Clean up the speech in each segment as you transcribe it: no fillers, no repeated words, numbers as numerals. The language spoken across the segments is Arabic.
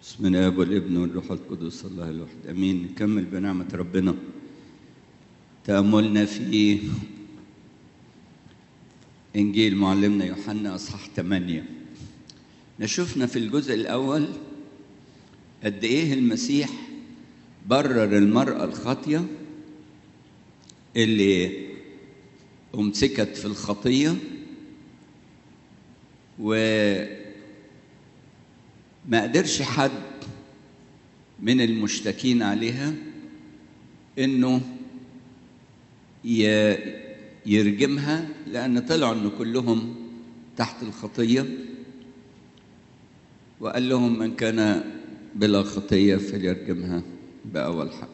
بسم الله والابن والروح القدس الله الواحد امين. نكمل بنعمه ربنا تاملنا في انجيل معلمنا يوحنا اصحاح 8. نشوفنا في الجزء الاول قد ايه المسيح برر المراه الخاطيه اللي امسكت في الخطيه وما قدرش حد من المشتكين عليها انه يرجمها، لان طلعوا ان كلهم تحت الخطيه، وقال لهم من كان بلا خطيه فليرجمها باول حجر.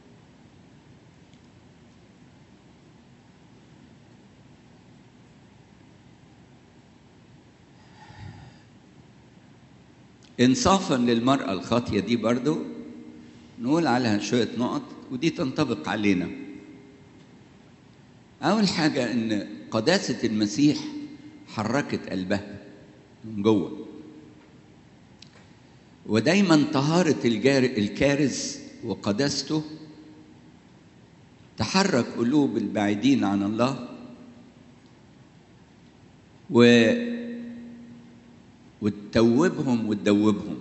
انصافا للمرأة الخاطية دي برضو نقول عليها شوية نقط ودي تنطبق علينا. أول حاجة إن قداسة المسيح حركت قلبها من جوه، ودايما طهارة الكارث وقداسته تحرك قلوب البعيدين عن الله وتتوبهم وتدوبهم.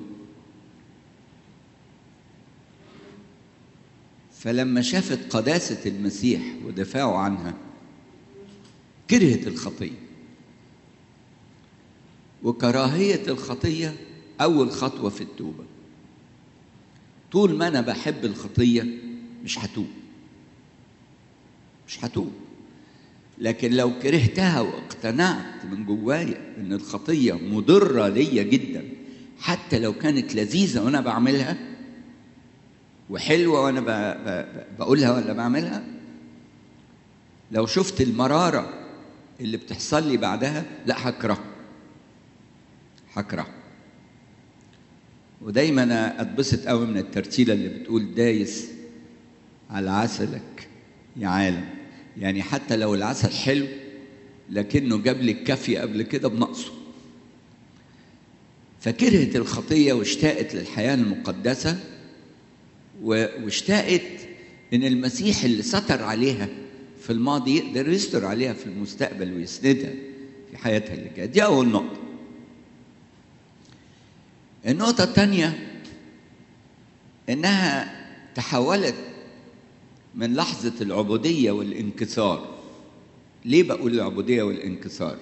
فلما شافت قداسة المسيح ودفاعه عنها كرهت الخطية، وكراهية الخطية أول خطوة في التوبة. طول ما أنا بحب الخطية مش هتوب، لكن لو كرهتها واقتنعت من جوايا ان الخطيه مضره ليا جدا، حتى لو كانت لذيذه وانا بعملها وحلوه وانا بقولها ولا بعملها، لو شفت المراره اللي بتحصل لي بعدها لا هكره. ودايما انا اتبسط قوي من الترتيله اللي بتقول دايس على عسلك يا عالم. يعني حتى لو العسل حلو لكنه جاب لي الكافي قبل كده بنقصه. فكرهت الخطية واشتاقت للحياة المقدسة، واشتاقت ان المسيح اللي ستر عليها في الماضي يقدر يستر عليها في المستقبل ويسندها في حياتها اللي جايه. دي اول نقطة. النقطة الثانية انها تحولت من لحظة العبودية والانكسار. ليه بقول العبودية والانكسار؟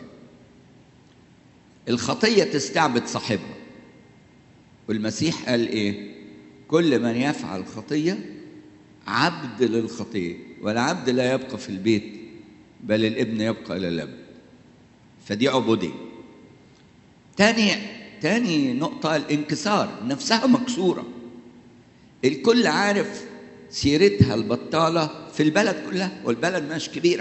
الخطية تستعبد صاحبها، والمسيح قال ايه؟ كل من يفعل خطية عبد للخطية، والعبد لا يبقى في البيت بل الابن يبقى إلى الأبد. فدي عبودية. تاني نقطة الانكسار، نفسها مكسورة. الكل عارف سيرتها البطالة في البلد كلها، والبلد مش كبيرة.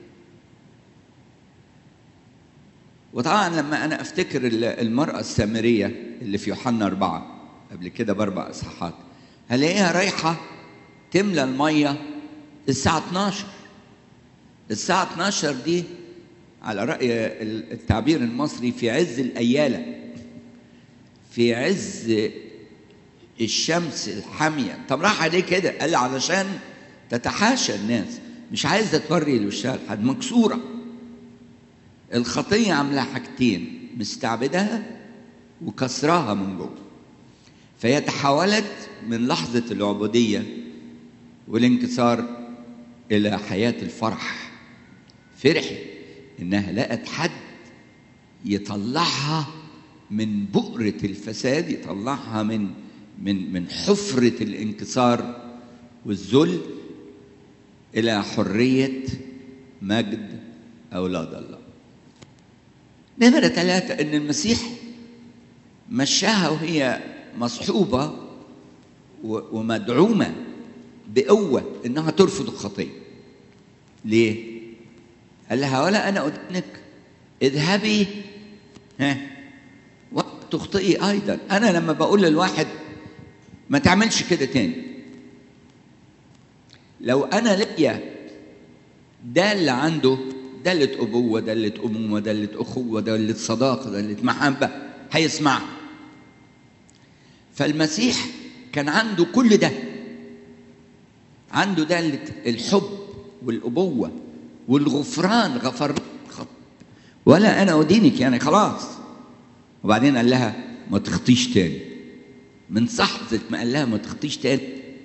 وطبعا لما أنا أفتكر المرأة السامرية اللي في يوحنا 4 قبل كده ب4 إصحاحات، هلاقيها رايحة تملى المية الساعة 12. الساعة 12 دي على رأي التعبير المصري في عز الأيالة، في عز الشمس الحامية. طب راح عليه كده؟ قال علشان تتحاشى الناس، مش عايزة توري لوشها لحد، مكسورة. الخطية عاملة حاجتين، مستعبدها وكسراها من جوه. فهي تحولت من لحظة العبودية والانكسار إلى حياة الفرح. فرحت إنها لقت حد يطلعها من بؤرة الفساد، يطلعها من حفرة الانكسار والذل إلى حرية مجد أولاد الله. نمرة 3 إن المسيح مشاها وهي مصحوبة ومدعومة بقوة إنها ترفض الخطية. ليه؟ قال لها ولا أنا أدنك اذهبي وتخطئي أيضا. أنا لما بقول للواحد ما تعملش كده تاني، لو أنا لقيا دالة عنده، دالة أبوة، دالة أمومة، دالة أخوة، دالة صداقة، دالة محبة، هيسمعها. فالمسيح كان عنده كل ده، عنده ده الحب والأبوة والغفران، غفر ولا أنا أدينك يعني خلاص. وبعدين قال لها ما تخطيش تاني، من لحظة ما قال لها ما تخطيش تاني.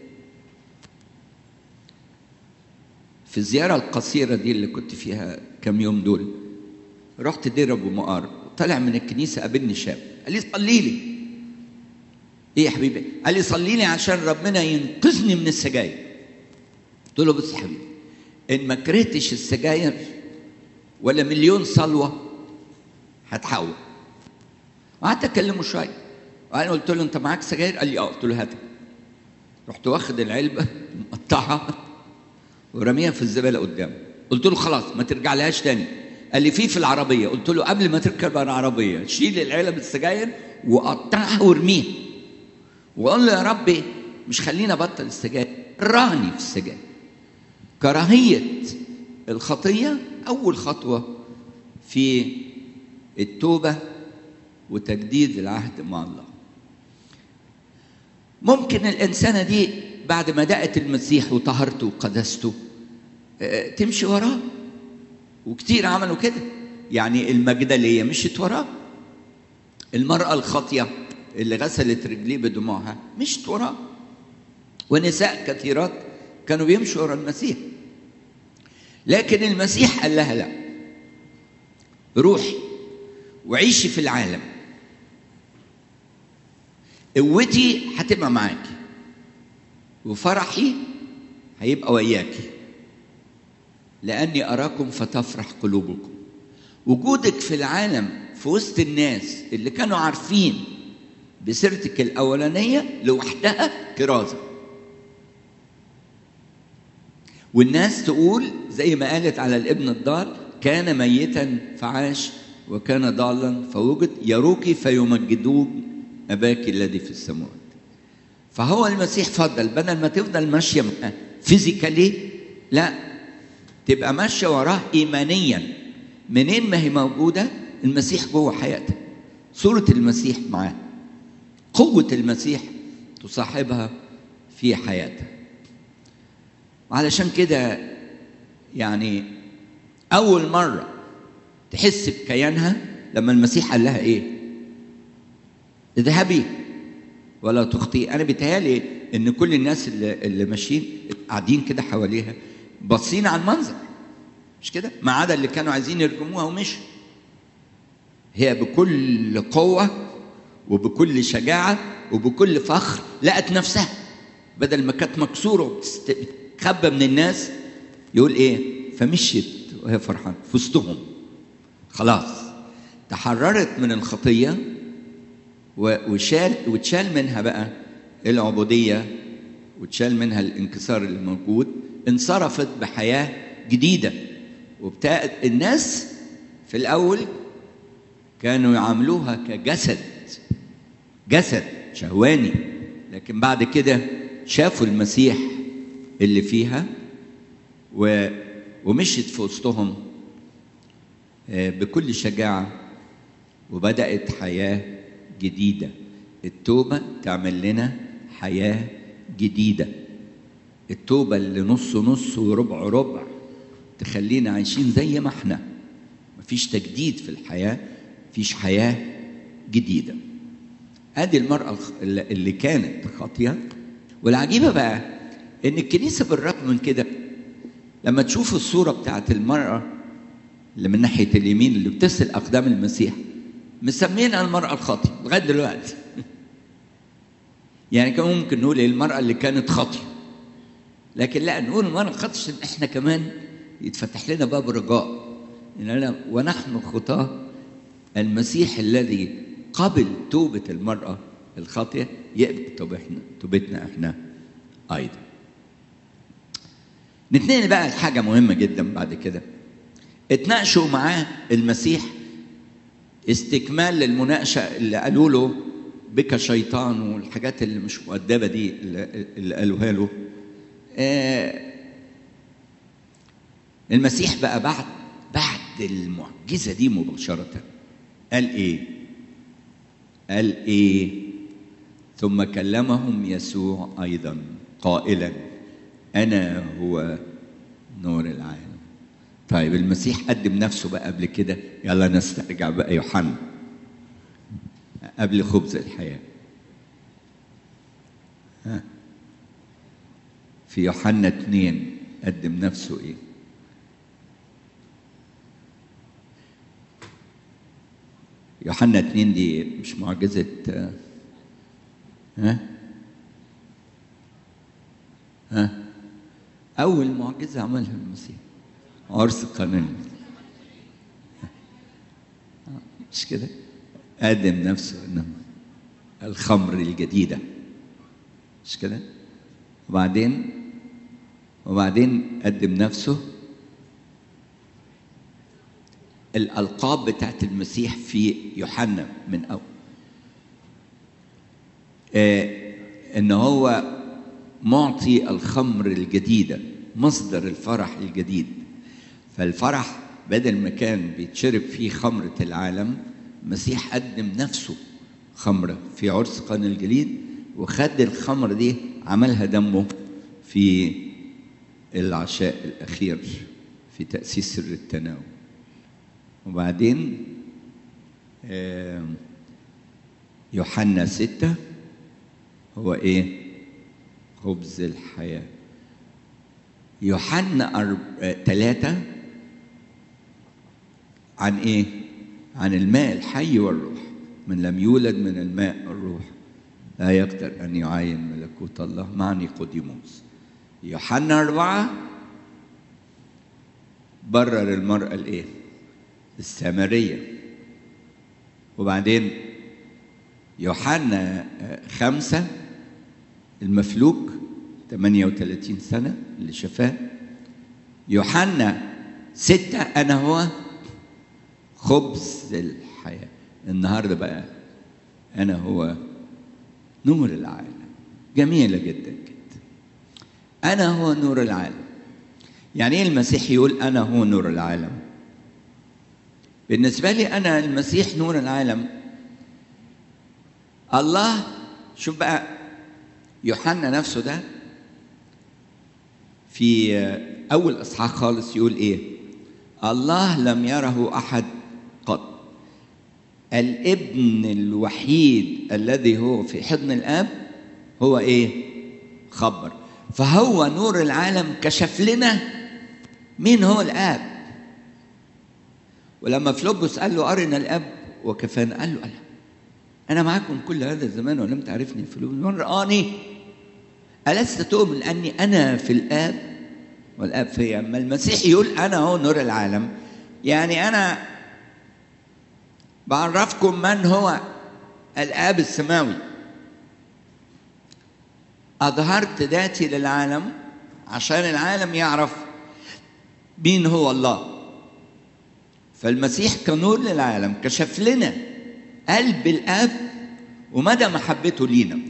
في الزيارة القصيرة دي اللي كنت فيها كم يوم دول، رحت دير أبو مقار، طلع من الكنيسة قابلني شاب قال لي صلي لي. إيه يا حبيبي؟ قال لي صلي لي عشان ربنا ينقذني من السجاير. قلت له بص يا حبيبي، إن ما كرهتش السجاير ولا مليون صلوة هتحول. وقعدت أكلمه شوية، وأنا قلت له أنت معاك سجاير؟ قال لي قلت له هاتها. رحت واخد العلبة مقطعها ورميها في الزبالة قدامه. قلت له خلاص ما ترجع لهاش تاني. قال لي في العربية. قلت له قبل ما تركب العربية شيل العلب السجاير وقطعها وارميها، وقال له يا ربي مش خلينا بطل السجاير، كرهني في السجاير. كراهية الخطية أول خطوة في التوبة وتجديد العهد مع الله. ممكن الإنسانة دي بعد ما دقت المسيح وطهرته وقدسته تمشي وراه، وكتير عملوا كده. يعني المجدلية مشيت وراه، المرأة الخاطية اللي غسلت رجليه بدموعها مشت وراه، ونساء كثيرات كانوا بيمشوا ورا المسيح. لكن المسيح قال لها لا، روحي وعيشي في العالم، قوتي هتبقى معاكي وفرحي هيبقى وياكي، لأني أراكم فتفرح قلوبكم. وجودك في العالم في وسط الناس اللي كانوا عارفين بسيرتك الأولانية لوحدها كرازة. والناس تقول زي ما قالت على الابن الضال، كان ميتا فعاش وكان ضالا فوجد، يروك فيمجدون أباك الذي في السماوات. فهو المسيح فضل بدل ما تفضل ماشية فيزيكالي، لا، تبقى ماشية وراه إيمانيا. منين ما هي موجودة المسيح جوه حياتها، صورة المسيح معاه، قوة المسيح تصاحبها في حياتها. وعلشان كده يعني أول مرة تحس بكيانها لما المسيح قال لها إيه؟ اذهبي ولا تخطئي. أنا بيتهيألي إن كل الناس اللي ماشيين قاعدين كده حواليها باصين على المنظر، مش كده؟ ما عدا اللي كانوا عايزين يرجموها ومشوا. هي بكل قوة وبكل شجاعة وبكل فخر لقت نفسها، بدل ما كانت مكسورة وبتخبى من الناس، يقول إيه؟ فمشيت وهي فرحانة في وسطهم. خلاص تحررت من الخطية وتشال منها بقى العبودية، وتشال منها الانكسار اللي موجود، انصرفت بحياة جديدة. وابتدأت الناس في الأول كانوا يعاملوها كجسد، جسد شهواني، لكن بعد كده شافوا المسيح اللي فيها ومشيت في وسطهم بكل شجاعة، وبدأت حياة جديدة. التوبة تعمل لنا حياة جديدة. التوبة اللي نص نص وربع ربع تخلينا عايشين زي ما احنا، مفيش تجديد في الحياة، مفيش حياة جديدة. ادي المرأة اللي كانت خاطية. والعجيبة بقى ان الكنيسة بالرغم من كده لما تشوف الصورة بتاعت المرأة اللي من ناحية اليمين اللي بتغسل أقدام المسيح مسمينها المرأة الخاطية لغاية دلوقتي. يعني كان ممكن نقول المرأة اللي كانت خاطية، لكن لا، نقول المرأة الخاطية عشان احنا كمان يتفتح لنا باب رجاء إننا ونحن خطاة المسيح الذي قبل توبة المرأة الخاطية يقبل توبتنا احنا أيضا. نتنقل بقى لحاجة مهمة جدا بعد كده. اتناقشوا معاه المسيح استكمال للمناقشة اللي قالوا له بك شيطان والحاجات اللي مش مؤدبة دي اللي قالوها له. المسيح بقى بعد المعجزة دي مباشرة قال ايه؟ ثم كلمهم يسوع أيضا قائلا أنا هو نور العالم. طيب المسيح قدم نفسه بقى قبل كده، يلا نسترجع بقى يوحنا قبل خبز الحياة. في يوحنا 2 قدم نفسه ايه؟ يوحنا 2 دي مش معجزة أول معجزة عملها المسيح عرس قانون، مش كده؟ قدم نفسه إنه الخمر الجديدة، مش كده؟ وبعدين قدم نفسه. الألقاب بتاعت المسيح في يوحنا من أول إن هو معطي الخمر الجديدة، مصدر الفرح الجديد. فالفرح بدل ما كان بيتشرب فيه خمرة العالم، المسيح قدم نفسه خمرة في عرس قانا الجليد، وخد الخمرة دي عملها دمه في العشاء الأخير في تأسيس سر التناول. وبعدين يوحنا 6 هو ايه؟ خبز الحياة. يوحنا 3 عن ايه؟ عن الماء الحي والروح. من لم يولد من الماء والروح لا يقدر أن يعاين ملكوت الله مع نيقوديموس. يوحنا 4 برر المرأة الايه؟ السامرية. وبعدين يوحنا 5 المفلوج 38 سنة اللي شفاه. يوحنا 6 أنا هو خبز الحياة. النهاردة بقى أنا هو نور العالم. جميلة جدا جدا. أنا هو نور العالم. يعني إيه المسيح يقول أنا هو نور العالم؟ بالنسبة لي أنا المسيح نور العالم. الله، شوف بقى يوحنا نفسه ده في أول إصحاح خالص يقول إيه؟ الله لم يره أحد قط، الابن الوحيد الذي هو في حضن الآب هو إيه؟ خبر. فهو نور العالم، كشف لنا مين هو الآب. ولما فيلبس قال له أرنا الآب وكفانا، قال له أنا معكم كل هذا الزمان ولم تعرفني. فيلبس من رآني ألست تؤمن أني أنا في الآب والآب فيا؟ أما المسيح يقول أنا هو نور العالم، يعني أنا بعرفكم من هو الآب السماوي. أظهرت ذاتي للعالم عشان العالم يعرف مين هو الله. فالمسيح كنور للعالم كشف لنا قلب الآب ومدى محبته لينا.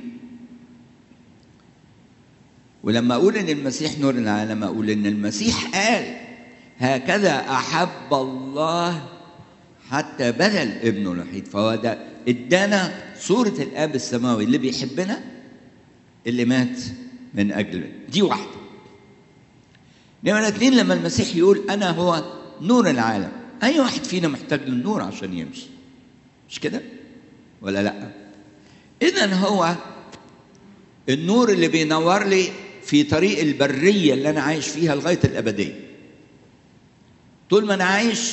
ولما أقول إن المسيح نور العالم، أقول إن المسيح قال هكذا أحب الله حتى بذل ابنه الوحيد. فهو ده ادانا صورة الآب السماوي اللي بيحبنا، اللي مات من أجلنا. دي واحدة. نمرة 2 لما المسيح يقول أنا هو نور العالم، أي واحد فينا محتاج للنور عشان يمشي، مش كده؟ ولا لأ؟ إذن هو النور اللي بينور لي في طريق البرية اللي أنا عايش فيها لغاية الأبدية. طول ما أنا عايش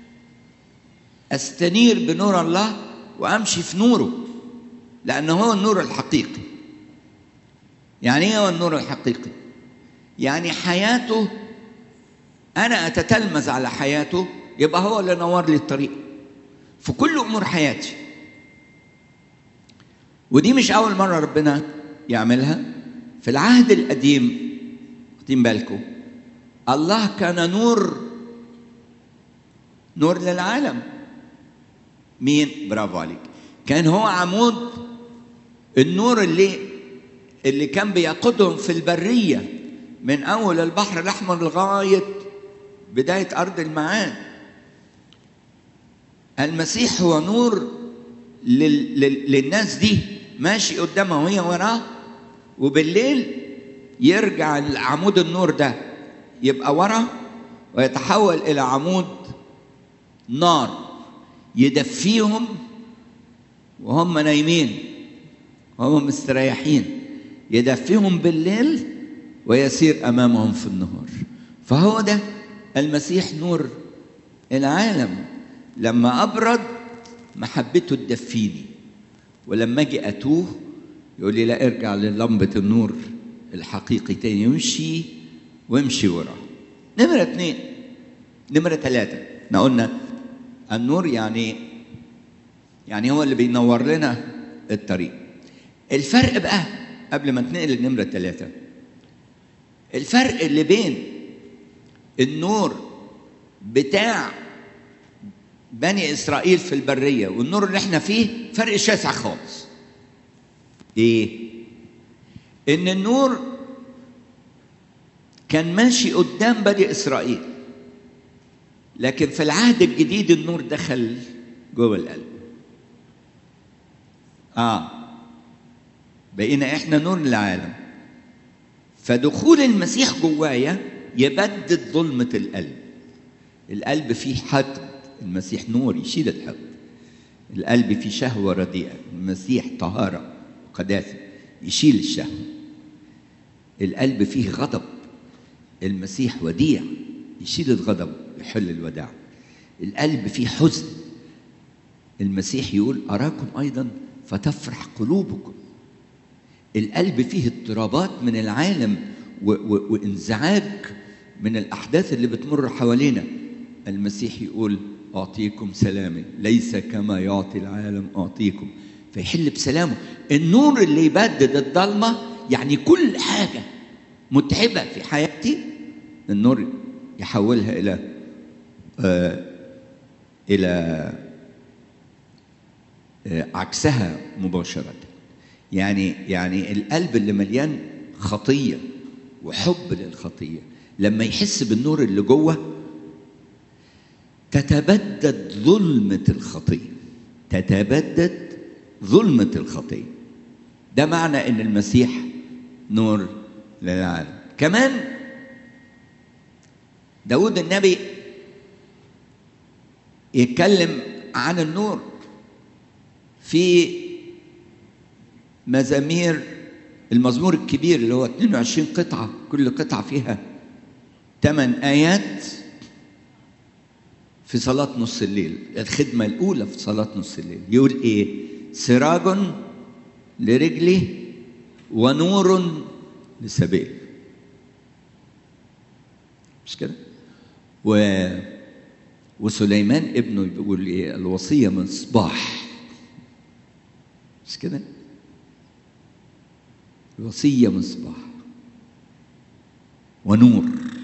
أستنير بنور الله وأمشي في نوره، لأنه هو النور الحقيقي. يعني إيه هو النور الحقيقي؟ يعني حياته أنا أتتلمذ على حياته، يبقى هو اللي نور لي الطريق في كل أمور حياتي. ودي مش أول مرة ربنا يعملها. في العهد القديم واخدين بالكم، الله كان نور للعالم. مين؟ برافو عليك. كان هو عمود النور اللي كان بيقودهم في البرية من أول البحر الأحمر لغاية بداية أرض المعاد. المسيح هو نور للناس دي ماشي قدامها وهي وراه، وبالليل يرجع العمود النور ده يبقى ورا ويتحول إلى عمود نار يدفيهم وهم نايمين وهم مستريحين، يدفيهم بالليل ويسير أمامهم في النهار. فهو ده المسيح نور العالم. لما أبرد محبته تدفيني، ولما أجي أتوه يقول لي لا، ارجع للمبة النور الحقيقي تاني، وامشي وراه. نمرة 2. نمرة 3، احنا قلنا النور يعني هو اللي بينور لنا الطريق. الفرق بقى قبل ما نتنقل لنمرة 3، الفرق اللي بين النور بتاع بني إسرائيل في البرية والنور اللي احنا فيه فرق شاسع خالص. ايه؟ ان النور كان ماشي قدام بني إسرائيل، لكن في العهد الجديد النور دخل جوه القلب. بقينا احنا نور العالم. فدخول المسيح جوايا يبدد ظلمة القلب. القلب فيه حقد، المسيح نور يشيل الحقد. القلب فيه شهوة رديئة، المسيح طهارة وقداسة يشيل الشهوة. القلب فيه غضب، المسيح وديع يشيل الغضب ويحل الوداع. القلب فيه حزن، المسيح يقول أراكم أيضا فتفرح قلوبكم. القلب فيه اضطرابات من العالم وانزعاج من الأحداث اللي بتمر حوالينا، المسيح يقول أعطيكم سلامي ليس كما يعطي العالم أعطيكم، فيحل بسلامه. النور اللي يبدد الضلمة، يعني كل حاجة متعبة في حياتي النور يحولها إلى عكسها مباشرة. يعني القلب اللي مليان خطية وحب للخطية لما يحس بالنور اللي جوه تتبدد ظلمة الخطية، تتبدد ظلمة الخطية. ده معنى ان المسيح نور للعالم. كمان داود النبي يتكلم عن النور في مزامير المزمور الكبير اللي هو 22 قطعة، كل قطعة فيها 8 آيات في صلاة نص الليل، الخدمة الأولى في صلاة نص الليل. يقول إيه؟ سراج لرجلي ونور لسبيل. مش كده؟ وسليمان ابنه بيقول إيه؟ الوصية مصباح. مش كده؟ الوصية مصباح ونور.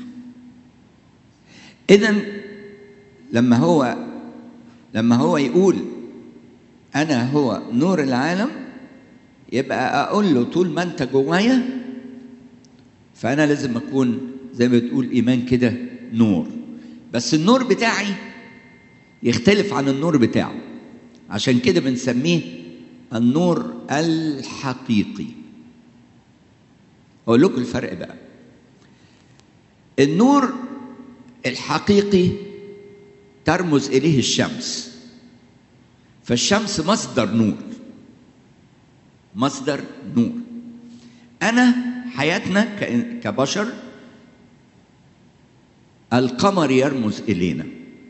إذن لما هو يقول أنا هو نور العالم، يبقى أقول له طول ما أنت جوايا فأنا لازم أكون زي ما بتقول إيمان كده نور، بس النور بتاعي يختلف عن النور بتاعه. عشان كده بنسميه النور الحقيقي. أقول لكم الفرق بقى. النور الحقيقي ترمز إليه الشمس، فالشمس مصدر نور، مصدر نور. أنا حياتنا كبشر القمر يرمز إلينا.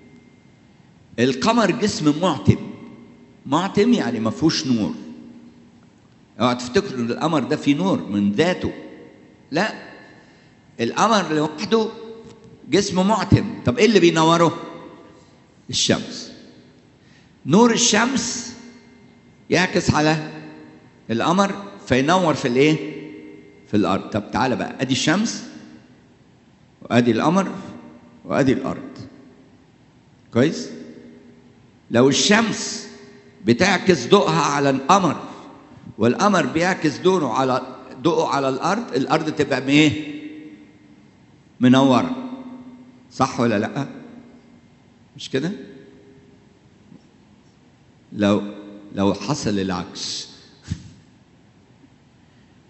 القمر جسم معتم، معتم يعني ما فيهوش نور. اوعى تفتكروا ان القمر ده فيه نور من ذاته، لا، القمر لوحده جسم معتم. طب ايه اللي بينوره؟ الشمس. نور الشمس يعكس على القمر فينور في الايه؟ في الارض. طب تعالى بقى، ادي الشمس وادي القمر وادي الارض، كويس؟ لو الشمس بتعكس ضوءها على القمر والقمر بيعكس ضوءه على الارض، الارض تبقى ايه؟ منوره. صح ولا لا؟ مش كده؟ لو حصل العكس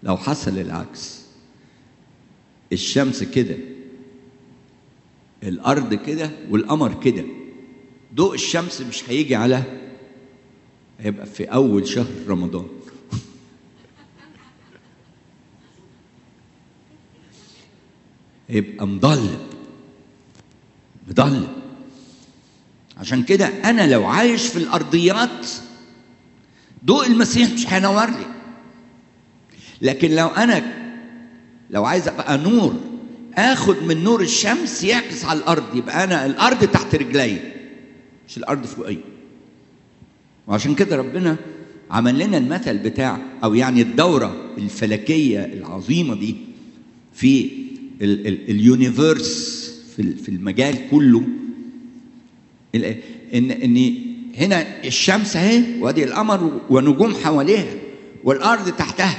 لو حصل العكس، الشمس كده، الأرض كده، والقمر كده، ضوء الشمس مش هيجي على، هيبقى في أول شهر رمضان. هيبقى مضلم. عشان كده أنا لو عايش في الأرضيات ضوء المسيح مش هينور لي. لكن لو عايز أبقى نور، آخد من نور الشمس يعكس على الأرض، يبقى أنا الأرض تحت رجلي مش الأرض فوقي. وعشان كده ربنا عمل لنا المثل بتاع، أو يعني الدورة الفلكية العظيمة دي في اليونيفيرس، في المجال كله، ان هنا الشمس اهي، وادي القمر ونجوم حواليها، والارض تحتها.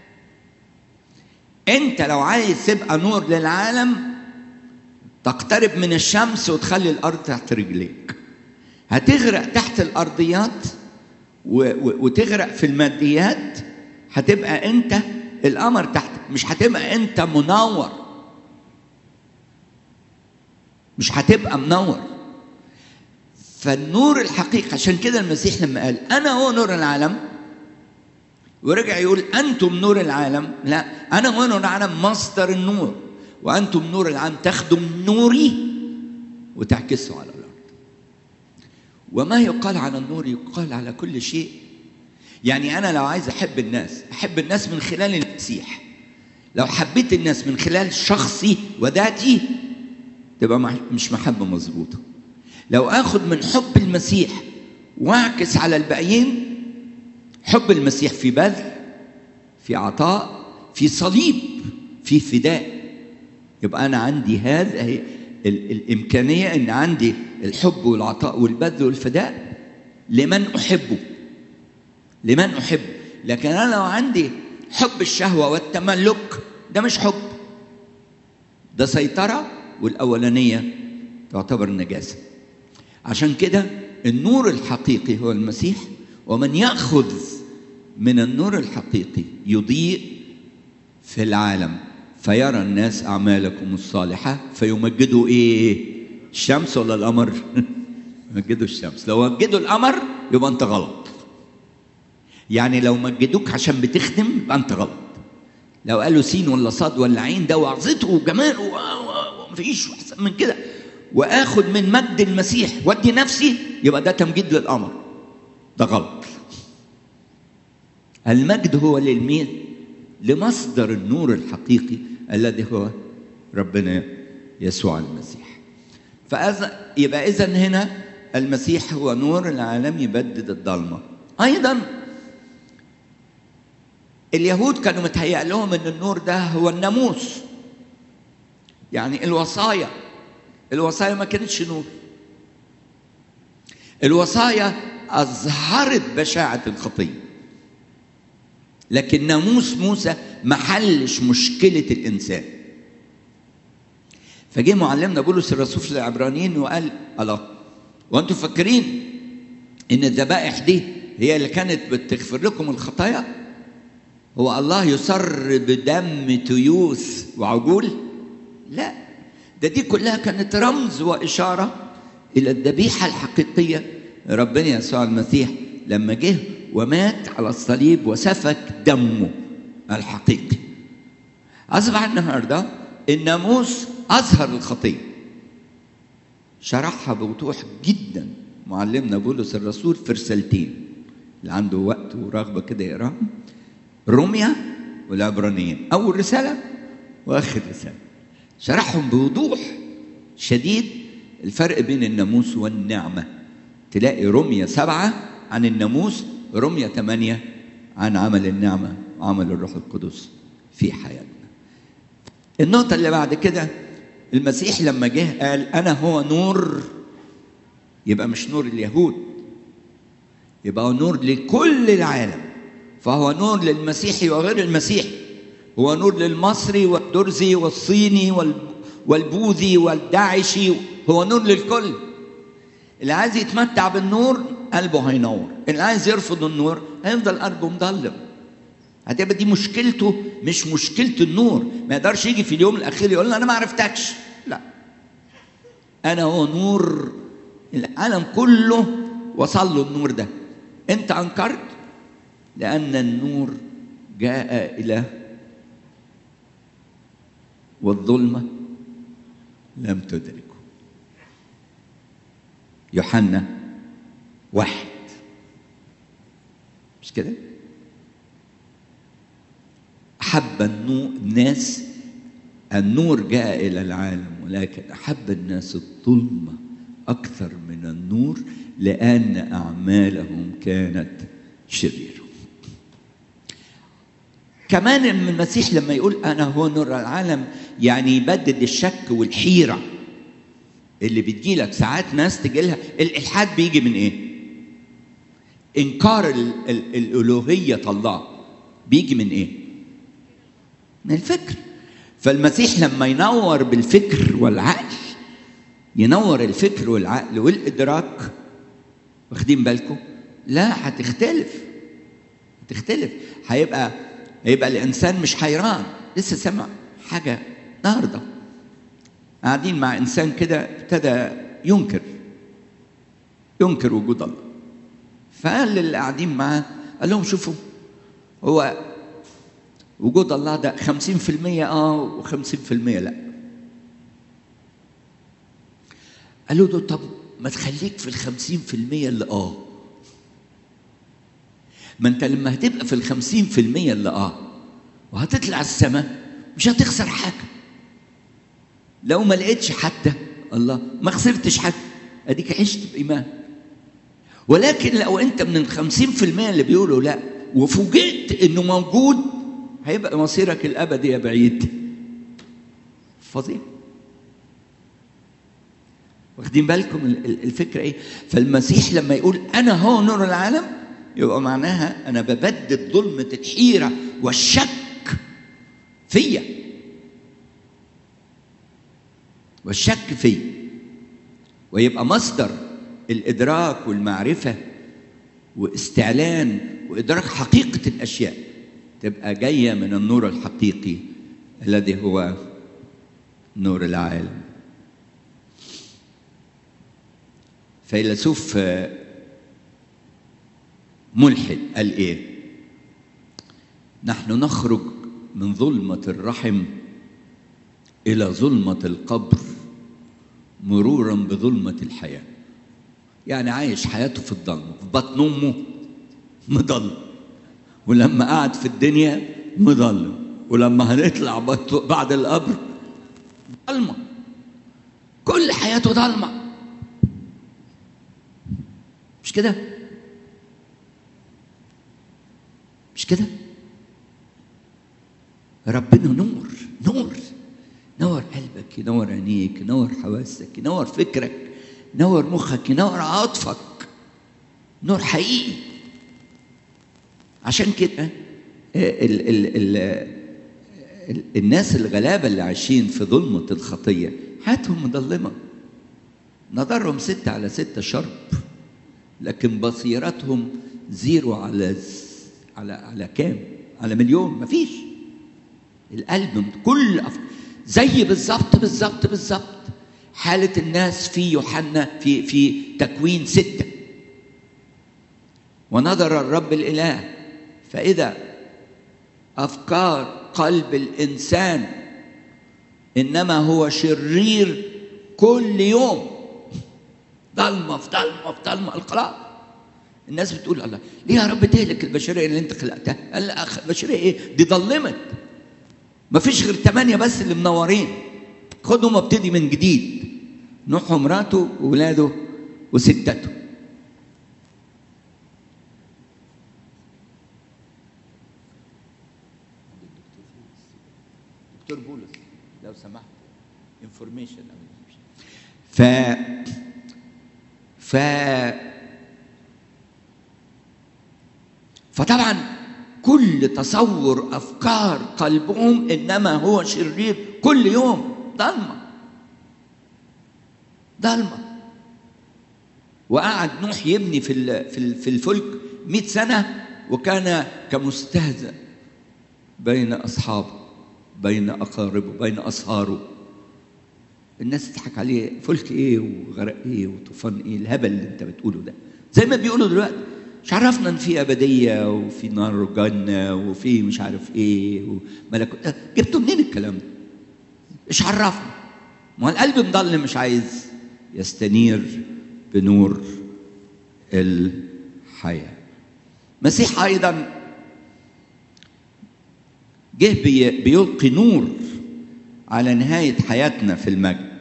انت لو عايز تبقى نور للعالم تقترب من الشمس وتخلي الارض تحت رجليك. هتغرق تحت الارضيات وتغرق في الماديات، هتبقى انت القمر تحت، مش هتبقى انت منور، مش هتبقى منور. فالنور الحقيقي، عشان كده المسيح لما قال أنا هو نور العالم، ورجع يقول أنتم نور العالم، لا، أنا هو نور العالم مصدر النور، وأنتم نور العالم تاخدوا من نوري وتعكسوا على الأرض. وما يقال على النور يقال على كل شيء. يعني أنا لو عايز أحب الناس من خلال المسيح. لو حبيت الناس من خلال شخصي وذاتي تبقى مش محبة مظبوطة. لو أخذ من حب المسيح واعكس على الباقيين، حب المسيح في بذل، في عطاء، في صليب، في فداء، يبقى أنا عندي هذه الإمكانية، أن عندي الحب والعطاء والبذل والفداء لمن أحبه. لكن أنا لو عندي حب الشهوة والتملك، ده مش حب، ده سيطرة، والأولانية تعتبر نجاسة. عشان كده النور الحقيقي هو المسيح، ومن يأخذ من النور الحقيقي يضيء في العالم، فيرى الناس أعمالكم الصالحة فيمجدوا إيه؟ الشمس ولا القمر؟ يمجدوا الشمس. لو مجدوا القمر يبقى أنت غلط. يعني لو مجدوك عشان بتخدم يبقى أنت غلط. لو قالوا سين ولا صاد ولا عين، ده وعظته وجماله ومفيش أحسن من كده، وآخد من مجد المسيح ودي نفسي، يبقى ده تمجيد للقمر، ده غلط. المجد هو للمين؟ لمصدر النور الحقيقي الذي هو ربنا يسوع المسيح. يبقى إذن هنا المسيح هو نور العالم يبدد الظلمة. أيضا اليهود كانوا متهيأ لهم أن النور ده هو الناموس، يعني الوصايا ما كانتش نور. الوصايا أظهرت بشاعة الخطية، لكن ناموس موسى ما حلش مشكلة الإنسان. فجاء معلمنا بولس الرسول في العبرانيين وقال الله، وأنتم فاكرين إن الذبائح دي هي اللي كانت بتغفر لكم الخطايا؟ هو الله يصر بدم تيوس وعجول؟ لا، دي كلها كانت رمز وإشارة إلى الذبيحة الحقيقية، ربنا يسوع المسيح لما جه ومات على الصليب وسفك دمه الحقيقي. أصبح النهاردة الناموس أظهر الخطية، شرحها بوضوح جدا معلمنا بولس الرسول في رسالتين، اللي عنده وقت ورغبة كده يقراهم، روميا والعبرانيين، أول رسالة وآخر رسالة، شرحهم بوضوح شديد الفرق بين الناموس والنعمة. تلاقي روميا 7 عن الناموس، روميا 8 عن عمل النعمة وعمل الروح القدس في حياتنا. النقطة اللي بعد كده، المسيح لما جه قال أنا هو نور، يبقى مش نور اليهود، يبقى هو نور لكل العالم. فهو نور للمسيحي وغير المسيحي، هو نور للمصري والدرزي والصيني والبوذي والداعشي، هو نور للكل. اللي عايز يتمتع بالنور قلبه هينور، اللي عايز يرفض النور هيفضل قلبه مظلم. هتبقى دي مشكلته، مش مشكلة النور. ما يقدرش يجي في اليوم الأخير يقول لنا أنا ما عرفتكش. لا، أنا هو نور العالم كله، وصل له النور ده. أنت أنكرت، لأن النور جاء إلى والظلمة لم تدركه. يوحنا 1، مش كده؟ أحب الناس، النور جاء إلى العالم، ولكن أحب الناس الظلمة أكثر من النور، لأن أعمالهم كانت شريرة. كمان المسيح لما يقول أنا هو نور العالم، يعني يبدد الشك والحيرة اللي بتجيلك. ساعات ناس تجيلها الإلحاد، بيجي من إيه؟ إنكار الألوهية الله، بيجي من إيه؟ من الفكر. فالمسيح لما ينور بالفكر والعقل، ينور الفكر والعقل والإدراك، واخدين بالكم؟ لا، هتختلف. هيبقى الإنسان مش حيران. لسه سمع حاجة النهارده، قاعدين مع إنسان كده ابتدى ينكر وجود الله. فقال للي قاعدين معاه، قال لهم شوفوا، هو وجود الله ده 50% و50% لا. قالوا له طب ما تخليك في 50% اللي ما انت لما هتبقى في 50% اللي وهتطلع السماء مش هتخسر حاجة. لو ما لقيتش حتى الله ما خسرتش حاجة، اديك عشت بإيمان. ولكن لو انت من 50% اللي بيقولوا لا وفوجئت انه موجود، هيبقى مصيرك الابدي يا بعيد فظيع. واخدين بالكم الفكرة ايه؟ فالمسيح لما يقول انا هو نور العالم، يبقى معناها انا ببدد ظلمة الحيرة والشك فيا، ويبقى مصدر الإدراك والمعرفة واستعلان وإدراك حقيقة الأشياء تبقى جاية من النور الحقيقي الذي هو نور العالم. فيلسوف ملحد قال إيه؟ نحن نخرج من ظلمة الرحم إلى ظلمة القبر مرورا بظلمة الحياة. يعني عايش حياته في الضلمة، في بطن أمه مضلم، ولما قعد في الدنيا مضلم، ولما هنطلع بعد القبر ضلمة، كل حياته ضلمة. مش كده؟ ربنا نور قلبك، ينور عينيك، ينور حواسك، ينور فكرك، ينور مخك، ينور عاطفك، نور حقيقي. عشان كده الناس الغلابة اللي عايشين في ظلمة الخطية حياتهم مظلمة، نظرهم 6/6 شرب، لكن بصيرتهم 0 على كام؟ على مليون. مفيش. القلب كل زي بالظبط حالة الناس في يوحنا في تكوين 6. ونظر الرب الإله فإذا أفكار قلب الإنسان إنما هو شرير كل يوم، ضلمة في ضلمة. الخلاص الناس بتقول الله ليه يا رب تهلك البشرية اللي انت خلقتها؟ قال لا، البشرية ايه؟ دي ضلمت، مفيش غير 8 بس اللي منورين. خدهم وابتدي من جديد، نوح ومراته وولاده وستته. دكتور بولس لو سمحت انفورميشن. فطبعا كل تصور أفكار قلبهم إنما هو شرير كل يوم، ضلمة. وقعد نوح يبني في الفلك 100 سنة، وكان كمستهزأ بين أصحابه، بين أقاربه، بين أصهاره. الناس تضحك عليه، فلك إيه وغرق إيه وطوفان إيه، الهبل اللي أنت بتقوله ده. زي ما بيقولوا دلوقتي، مش عرفنا إن في أبدية وفي نار وجنة وفي مش عارف إيه وملكوت. جبتوا منين الكلام ده؟ مش عرفنا. ما القلب مضلم، مش عايز يستنير بنور الحياة. مسيح أيضا جه بيلقي نور على نهاية حياتنا في المجد.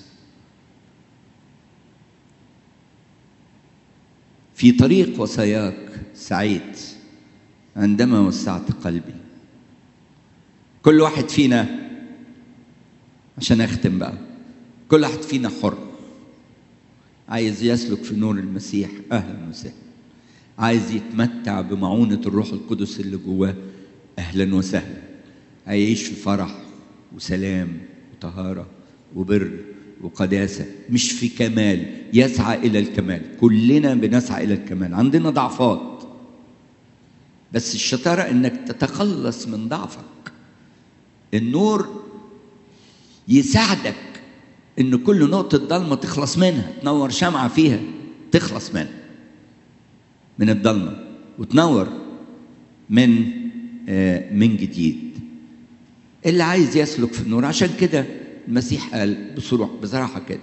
في طريق وصاياك سعيت عندما وسعت قلبي. كل واحد فينا، عشان أختم بقى، كل واحد فينا حر، عايز يسلك في نور المسيح، أهلا وسهلا. عايز يتمتع بمعونة الروح القدس اللي جواه، أهلا وسهلا. هيعيش في فرح وسلام وطهارة وبر وقداسة، مش في كمال، يسعى إلى الكمال. كلنا بنسعى إلى الكمال، عندنا ضعفات، بس الشطارة إنك تتخلص من ضعفك. النور يساعدك إن كل نقطة ضلمة تخلص منها، تنور شمعة فيها تخلص منها، من الضلمة، وتنور من جديد. اللي عايز يسلك في النور، عشان كده المسيح قال بصراحة كده: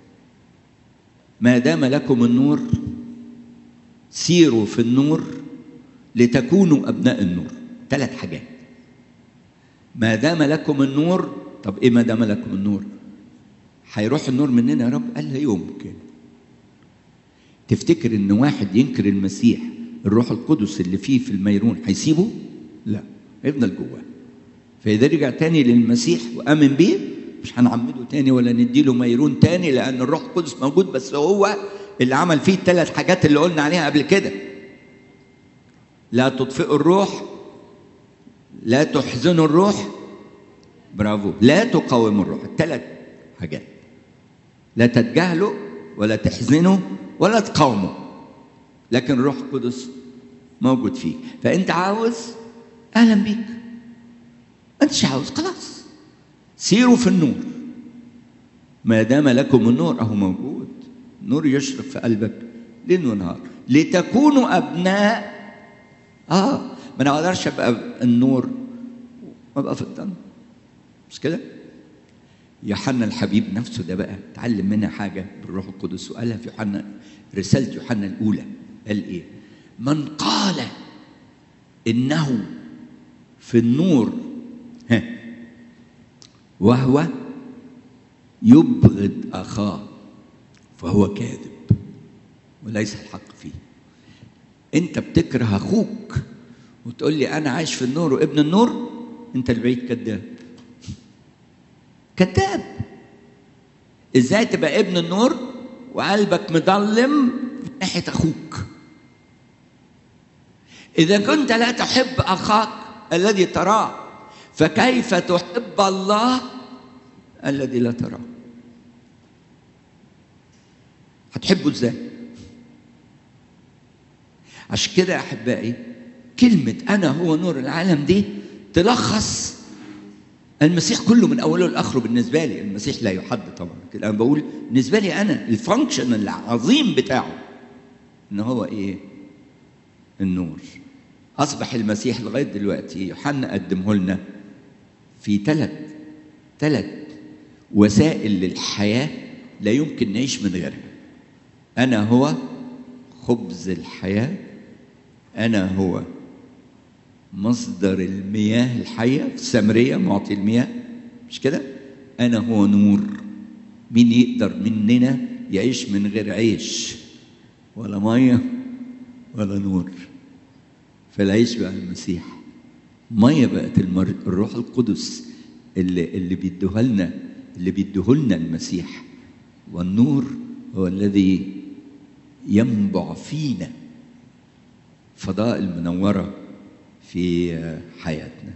ما دام لكم النور سيروا في النور لتكونوا أبناء النور. 3 حاجات. ما دام لكم النور. طب إيه ما دام لكم النور؟ هيروح النور مننا يا رب؟ قال لا يمكن. تفتكر إن واحد ينكر المسيح، الروح القدس اللي فيه في الميرون هيسيبه؟ لا، هيفضل جواه. فإذا رجع تاني للمسيح وآمن بيه، مش هنعمده تاني ولا نديله ميرون تاني، لأن الروح القدس موجود، بس هو اللي عمل فيه ال3 حاجات اللي قلنا عليها قبل كده: لا تطفئوا الروح، لا تحزنوا الروح، برافو، لا تقاوموا الروح. ال3 حاجات: لا تتجاهلوا ولا تحزنوا ولا تقاوموا. لكن الروح القدس موجود فيك. فأنت عاوز، أهلا بيك. أنتش عاوز، خلاص، سيروا في النور. ما دام لكم النور، أهو موجود. نور يشرق في قلبك ليل ونهار لتكونوا أبناء. ما أنا ما أقدرش أبقى النور وأبقى في الضلمة، مش كده؟ يوحنا الحبيب نفسه ده بقى اتعلم منها حاجة بالروح القدس، وقالها في يوحنا، رسالة يوحنا الأولى. قال إيه؟ من قال إنه في النور وهو يبغض أخاه فهو كاذب وليس الحق فيه. أنت بتكره أخوك وتقول لي أنا عايش في النور وابن النور، أنت البعيد كذاب. كذاب. إزاي تبقى ابن النور وقلبك مظلم ناحية أخوك؟ إذا كنت لا تحب أخاك الذي تراه، فكيف تحب الله الذي لا تراه؟ هتحبه ازاي؟ عشان كده يا احبائي، كلمة أنا هو نور العالم دي تلخص المسيح كله من أوله لآخره. بالنسبة لي المسيح لا يحد طبعا، كده أنا بقول بالنسبة لي أنا الفانكشن العظيم بتاعه إن هو إيه؟ النور. أصبح المسيح لغاية دلوقتي يوحنا قدمه لنا في ثلاث وسائل للحياة لا يمكن نعيش من غيرها. أنا هو خبز الحياة، أنا هو مصدر المياه الحية في السامرية، معطي المياه، مش كده؟ أنا هو نور. مين يقدر مننا يعيش من غير عيش ولا مية ولا نور؟ فالعيش بقى المسيح، مية بقت الروح القدس اللي بيديه لنا المسيح، والنور هو الذي ينبع فينا فضائل منورة في حياتنا.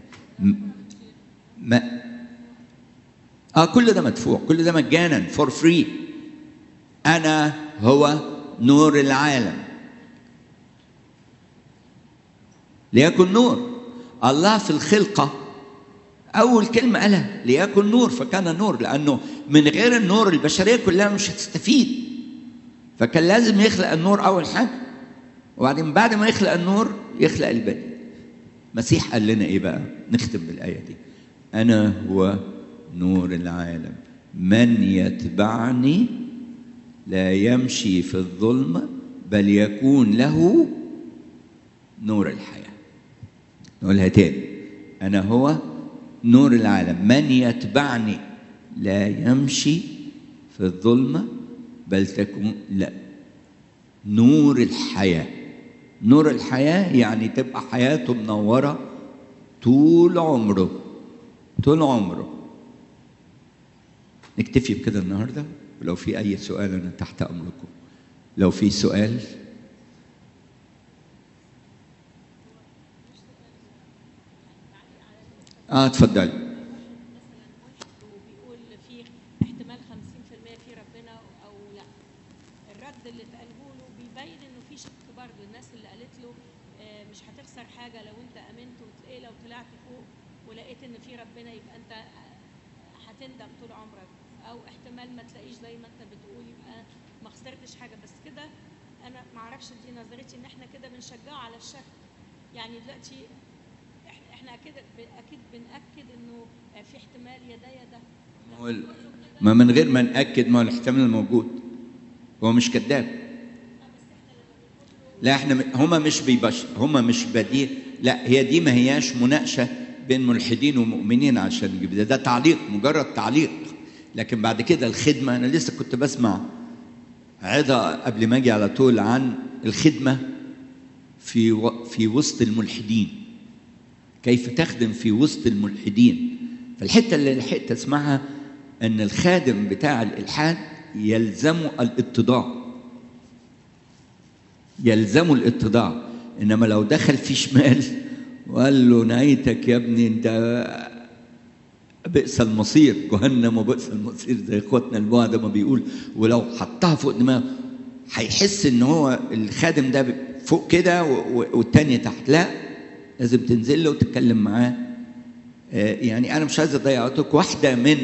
كل ده مدفوع، كل ده مجانا فور فري. أنا هو نور العالم، ليكن نور الله في الخلقة أول كلمة قالها ليكن نور فكان نور، لأنه من غير النور البشرية كلها مش هتستفيد، فكان لازم يخلق النور أول حاجة، وبعدين بعد ما يخلق النور يخلق الباقي. المسيح قال لنا إيه بقى؟ نختم بالآية دي: أنا هو نور العالم، من يتبعني لا يمشي في الظلمة بل يكون له نور الحياة. نقولها تاني: أنا هو نور العالم، من يتبعني لا يمشي في الظلمة بل تكون لا نور الحياة. نور الحياة يعني تبقى حياته منورة طول عمره، طول عمره. نكتفي بكده النهارده، ولو في أي سؤال أنا تحت أمركم. لو في سؤال. اتفضل. وبيقول في احتمال 50% في ربنا او لا، الرد اللي اتقاله له بيبين انه في شك برضه. الناس اللي قالت له مش هتخسر حاجه لو انت امنت، وتلاقي لو طلعت فوق ولقيت ان في ربنا يبقى انت هتندم طول عمرك، او احتمال ما تلاقيش زي ما انت بتقول يبقى ما خسرتش حاجه. بس كده انا ما اعرفش، دي نظرتي، ان احنا كده بنشجعه على الشك. يعني دلوقتي احنا اكيد بنأكد انه في احتمال يا ده يا ده. ما من غير ما نأكد، ما هو الاحتمال موجود، هو مش كذاب. لا احنا هما مش بيبشر، هما مش بديه، لا هي دي ما هياش مناقشه بين ملحدين ومؤمنين عشان نجيب ده تعليق، مجرد تعليق. لكن بعد كده الخدمه، انا لسه كنت بسمع عظه قبل ما اجي على طول عن الخدمه في وسط الملحدين، كيف تخدم في وسط الملحدين. فالحته اللي لحقت اسمعها ان الخادم بتاع الالحاد يلزمه الاتضاع، يلزمه الاتضاع. انما لو دخل في شمال وقال له نهايتك يا ابني انت بئس المصير، جهنم وبئس المصير، زي اخواتنا البعد ما بيقول، ولو حطها فوق دماغه هيحس ان هو الخادم ده فوق كده والتاني تحت. لا، لازم تنزل له وتتكلم معاه. يعني انا مش عايز اضيع وقتك. واحده من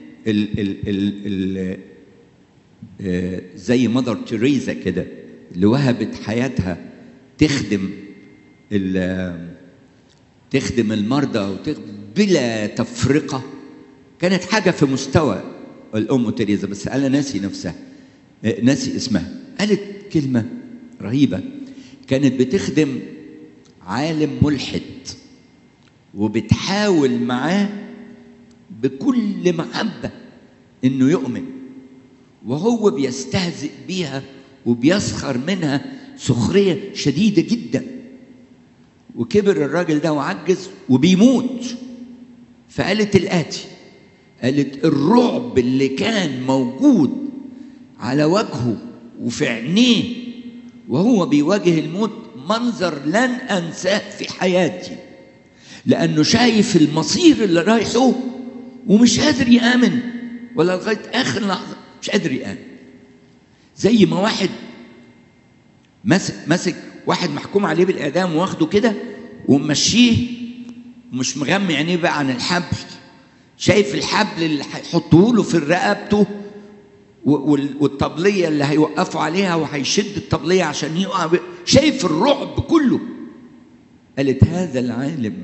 زي مادر تريزا كده، اللي وهبت حياتها تخدم المرضى بلا تفرقه، كانت حاجه في مستوى الام تريزا، بس انا ناسي نفسها، ناسي اسمها. قالت كلمه رهيبه، كانت بتخدم عالم ملحد وبتحاول معاه بكل محبه انه يؤمن، وهو بيستهزئ بيها وبيسخر منها سخريه شديده جدا. وكبر الراجل ده وعجز وبيموت. فقالت الآتي، قالت: الرعب اللي كان موجود على وجهه وفي عينيه وهو بيواجه الموت منظر لن أنساه في حياتي، لأنه شايف المصير اللي رايحه ومش قادر يآمن، ولا لغاية آخر لحظة مش قادر يآمن. زي ما واحد مسك واحد محكوم عليه بالإعدام واخده كده ومشيه ومش مغمي عينيه بقى عن الحبل، شايف الحبل اللي هيحطوه له في رقبته والطبلية اللي هيوقفوا عليها وهيشد الطبلية عشان يقع، شايف الرعب كله. قالت: هذا العالم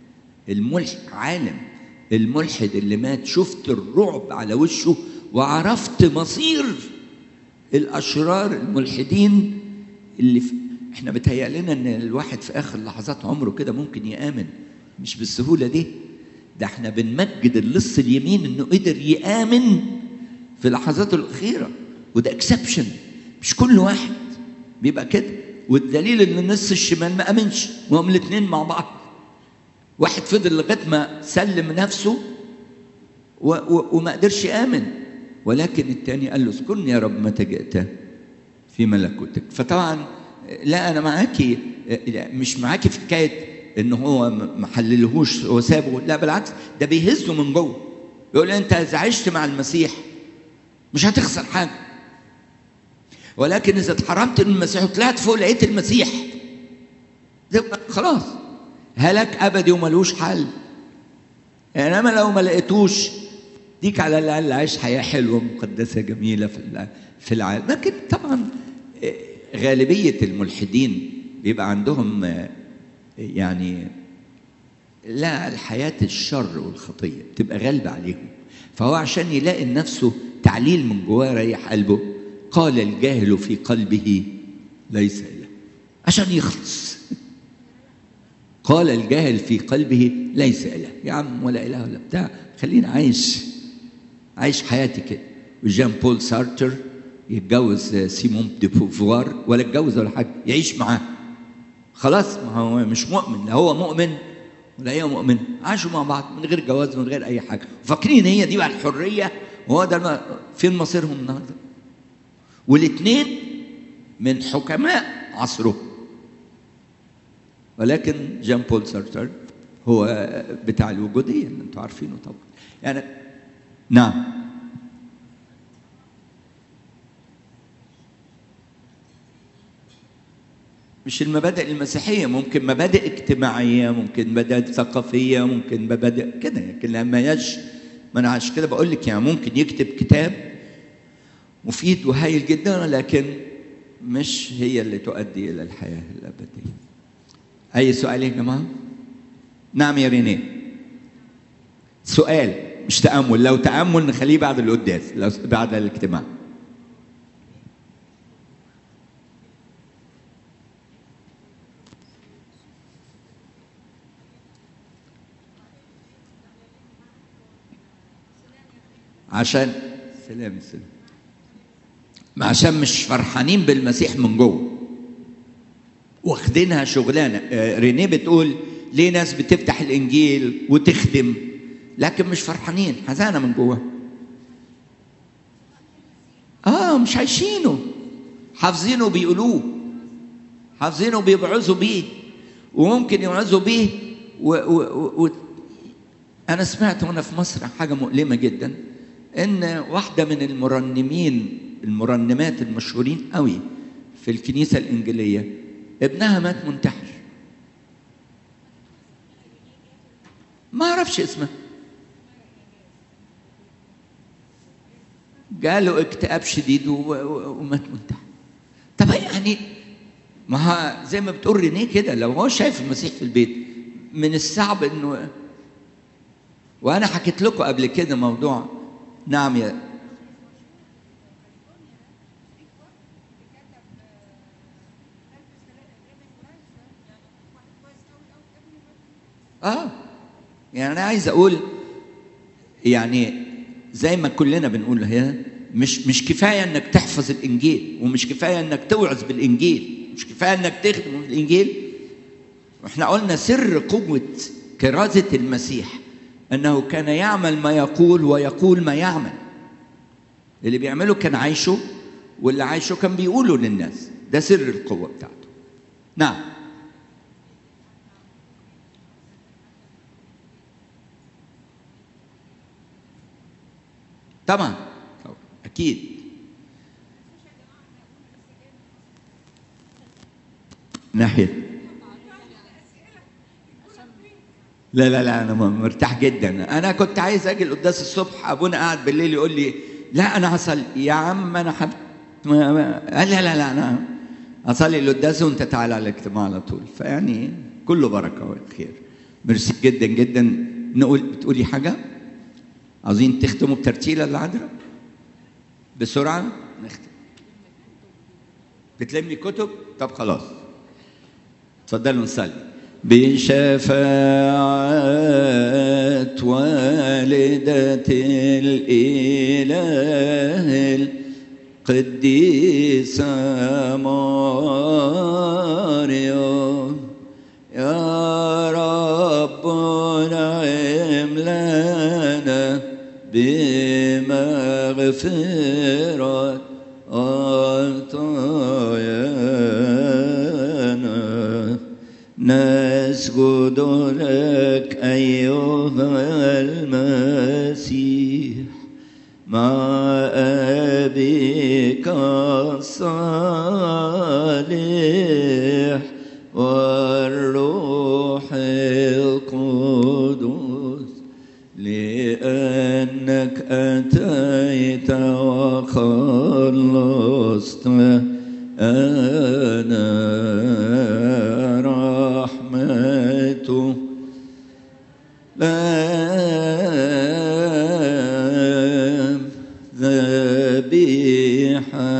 الملحد اللي مات، شفت الرعب على وشه وعرفت مصير الأشرار الملحدين اللي احنا بتهيأ لنا ان الواحد في اخر لحظات عمره كده ممكن يآمن، مش بالسهولة دي. ده احنا بنمجد اللص اليمين انه قدر يآمن في لحظاته الأخيرة، وده اكسبشن، مش كل واحد بيبقى كده. والدليل ان النص الشمال ما آمنش، وهم الاثنين مع بعض. واحد فضل لغاية ما سلم نفسه وما قدرش يآمن، ولكن الثاني قال له: اذكرني يا رب متى جئت في ملكوتك. فطبعا لا، انا معاكي، مش معاكي في حكايه ان هو ما حللهوش وسابه، لا بالعكس، ده بيهزه من جوه، يقول: انت اذا عشت مع المسيح مش هتخسر حاجه، ولكن اذا اتحرمت من المسيح وطلعت فوق لقيت المسيح ده خلاص. هلاك ابدي وملوش حل. انما لو ما لقيتوش ديك على الاقل عايش حياه حلوه مقدسه جميله في العالم. لكن طبعا غالبيه الملحدين بيبقى عندهم يعني لا، الحياه الشر والخطيه بتبقى غالبه عليهم، فهو عشان يلاقي لنفسه تعليل من جواه يريح قلبه قال الجاهل في قلبه ليس اله، عشان يخلص. قال الجاهل في قلبه ليس اله. يا عم ولا اله ولا بتاع، خلينا عايش حياتي كده. وجان بول سارتر يتجوز سيمون دي بوفوار، ولا اتجوز ولا حاجه، يعيش معاه خلاص. ما هو مش مؤمن، لا هو مؤمن ولا هي مؤمن، عاشوا مع بعض من غير جواز من غير اي حاجه، وفاكرين هي دي بقى الحريه، وهو ده فين مصيرهم النهارده. والاثنين من حكماء عصره. ولكن جان بول سارتر هو بتاع الوجوديه اللي انتم عارفينه طبعا يعني. نعم. مش المبادئ المسيحيه، ممكن مبادئ اجتماعيه، ممكن مبادئ ثقافيه، ممكن مبادئ كده، لكن لما ما انا عشان كده بقول لك يعني ممكن يكتب كتاب مفيد وهايل جدا، لكن مش هي اللي تؤدي الى الحياه الابديه. اي سؤال يا جماعه؟ نعم يا رينيه. سؤال مش تامل، لو تامل نخليه بعد القداس، لو بعد الاجتماع. عشان سلام عشان مش فرحانين بالمسيح من جوه، واخدينها شغلانه. رينيه بتقول ليه ناس بتفتح الانجيل وتخدم لكن مش فرحانين، حزانه من جوه. مش عايشينه، حافظينه بيقولوه، حافظينه بيوعظوا بيه، وممكن يوعظوا بيه انا سمعت وانا في مصر حاجه مؤلمه جدا، ان واحده من المرنمات المشهورين قوي في الكنيسه الانجيليه ابنها مات منتحر. ما اعرفش اسمها، جاله اكتئاب شديد ومات منتحر. طب يعني ما زي ما بتقول رينيه كده، لو هو شايف المسيح في البيت من الصعب انه. وانا حكيت لكم قبل كده موضوع. نعم يا يعني انا عايز اقول يعني زي ما كلنا بنقول هي مش كفايه انك تحفظ الانجيل، ومش كفايه انك توعظ بالانجيل، مش كفايه انك تخدم بالانجيل. واحنا قلنا سر قوه كرازه المسيح انه كان يعمل ما يقول ويقول ما يعمل. اللي بيعمله كان عايشه، واللي عايشه كان بيقوله للناس. ده سر القوه بتاعته. نعم. طبعا اكيد. ناحيه لا انا مرتاح جدا. انا كنت عايز اجي القداس الصبح، ابونا قاعد بالليل يقول لي لا انا هصلي. يا عم انا قال لا انا هصلي القداس وانت تعالى على الاجتماع على طول. فيعني كله بركه وخير. ميرسي جدا جدا. بتقولي حاجه؟ عاوزين تختموا بترتيله اللي عندنا بسرعه؟ نختم. بتلم لي كتب؟ طب خلاص اتفضلوا نصلي. بشفاعة والدة الإله القديسة مريم، يا رب نعم لنا بمغفرة خطايانا. نسجد لك أيها المسيح مع أبيك الصالح والروح لأنك أتيت وخلصت أنا رحمته ذبيحة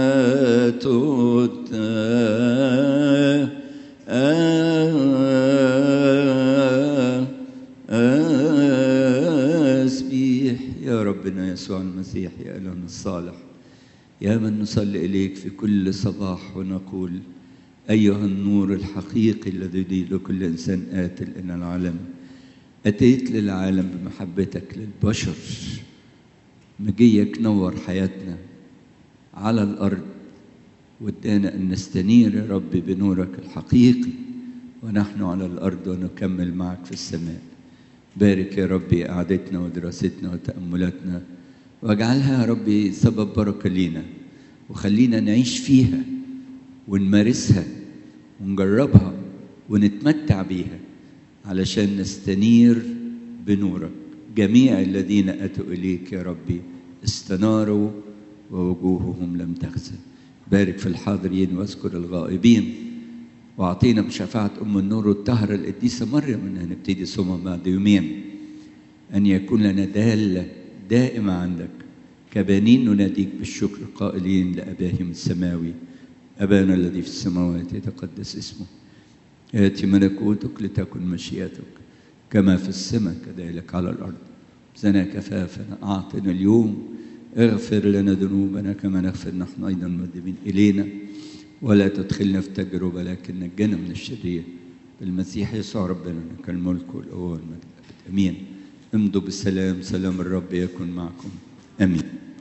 أسبيح. يا ربنا يسوع المسيح، يا إلهنا الصالح، يا من نصلي إليك في كل صباح ونقول أيها النور الحقيقي الذي يضيء لكل إنسان آت إلى العالم، أتيت للعالم بمحبتك للبشر، مجيك نور حياتنا على الأرض وادانا أن نستنير يا رب بنورك الحقيقي ونحن على الأرض ونكمل معك في السماء. بارك يا ربي قعدتنا ودراستنا وتأملاتنا، واجعلها يا ربي سبب بركة لينا، وخلينا نعيش فيها ونمارسها ونجربها ونتمتع بيها علشان نستنير بنورك. جميع الذين أتوا إليك يا ربي استناروا ووجوههم لم تخزى. بارك في الحاضرين واذكر الغائبين، واعطينا بشفاعة أم النور الطاهرة القديسة مريم إنها نبتدي صوم بعد يومين أن يكون لنا دالة دائمة عندك كبنين نناديك بالشكر قائلين لأباهم السماوي أبانا الذي في السماوات يتقدس اسمه، يأتي ملكوتك، لتكن مشيئتك كما في السماء كذلك على الأرض. زنا كفافنا أعطنا اليوم، اغفر لنا ذنوبنا كما نغفر نحن أيضا المذنبين إلينا، ولا تدخلنا في تجربة لكن نجنا من الشرير، بالمسيح يسوع ربنا لك الملك والقوة والمجد. آمين. امضوا بالسلام، سلام الرب يكن معكم. آمين.